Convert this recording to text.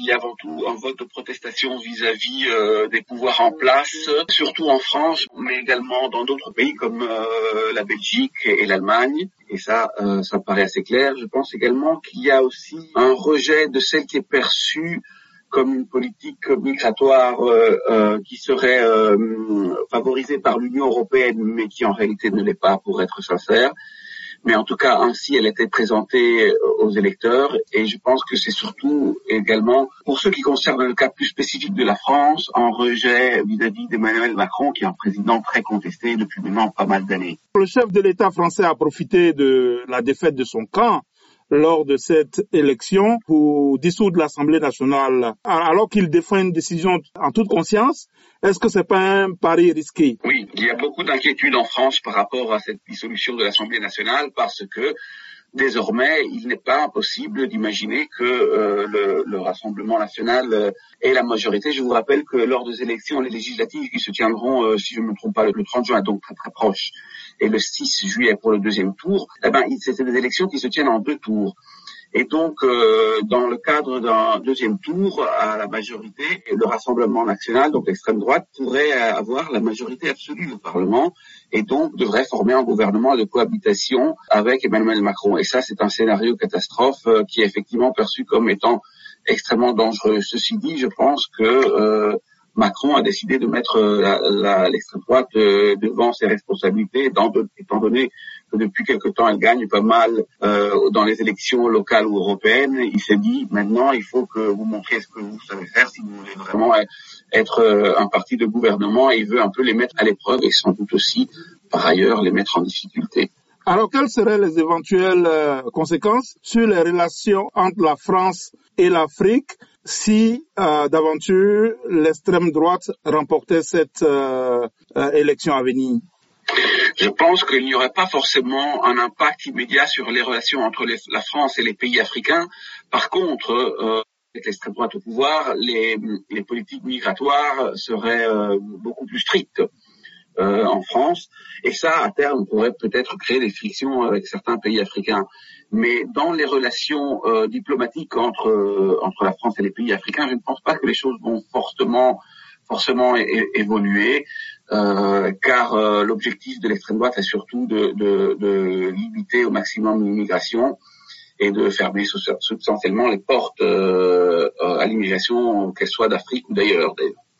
y a avant tout un vote de protestation vis-à-vis des pouvoirs en place, surtout en France, mais également dans d'autres pays comme la Belgique et l'Allemagne. Et ça me paraît assez clair. Je pense également qu'il y a aussi un rejet de celle qui est perçue comme une politique migratoire qui serait favorisée par l'Union européenne, mais qui en réalité ne l'est pas, pour être sincère. Mais en tout cas, ainsi, elle était présentée aux électeurs, et je pense que c'est surtout également, pour ce qui concerne le cas plus spécifique de la France, un rejet vis-à-vis d'Emmanuel Macron, qui est un président très contesté depuis maintenant pas mal d'années. Le chef de l'État français a profité de la défaite de son camp lors de cette élection pour dissoudre l'Assemblée nationale, alors qu'il défend une décision en toute conscience. Est-ce que c'est pas un pari risqué? Oui, il y a beaucoup d'inquiétudes en France par rapport à cette dissolution de l'Assemblée nationale, parce que désormais, il n'est pas impossible d'imaginer que le Rassemblement national ait la majorité. Je vous rappelle que lors des élections législatives qui se tiendront, si je ne me trompe pas, le 30 juin, donc très très proche, et le 6 juillet pour le deuxième tour, c'est des élections qui se tiennent en 2 tours. Et donc, dans le cadre d'un deuxième tour, à la majorité, le Rassemblement national, donc l'extrême droite, pourrait avoir la majorité absolue au Parlement, et donc devrait former un gouvernement de cohabitation avec Emmanuel Macron. Et ça, c'est un scénario catastrophe qui est effectivement perçu comme étant extrêmement dangereux. Ceci dit, je pense que Macron a décidé de mettre l'extrême droite devant ses responsabilités, étant donné que depuis quelque temps, elle gagne pas mal dans les élections locales ou européennes. Il s'est dit, maintenant, il faut que vous montriez ce que vous savez faire si vous voulez vraiment être un parti de gouvernement, et il veut un peu les mettre à l'épreuve et sans doute aussi, par ailleurs, les mettre en difficulté. Alors, quelles seraient les éventuelles conséquences sur les relations entre la France et l'Afrique si, d'aventure, l'extrême droite remportait cette élection à venir? Je pense qu'il n'y aurait pas forcément un impact immédiat sur les relations entre la France et les pays africains. Par contre, avec l'extrême droite au pouvoir, les politiques migratoires seraient beaucoup plus strictes en France, et ça, à terme, pourrait peut-être créer des frictions avec certains pays africains. Mais dans les relations diplomatiques entre la France et les pays africains, je ne pense pas que les choses vont forcément évoluer, car l'objectif de l'extrême droite est surtout de limiter au maximum l'immigration et de fermer substantiellement les portes à l'immigration, qu'elle soit d'Afrique ou d'ailleurs.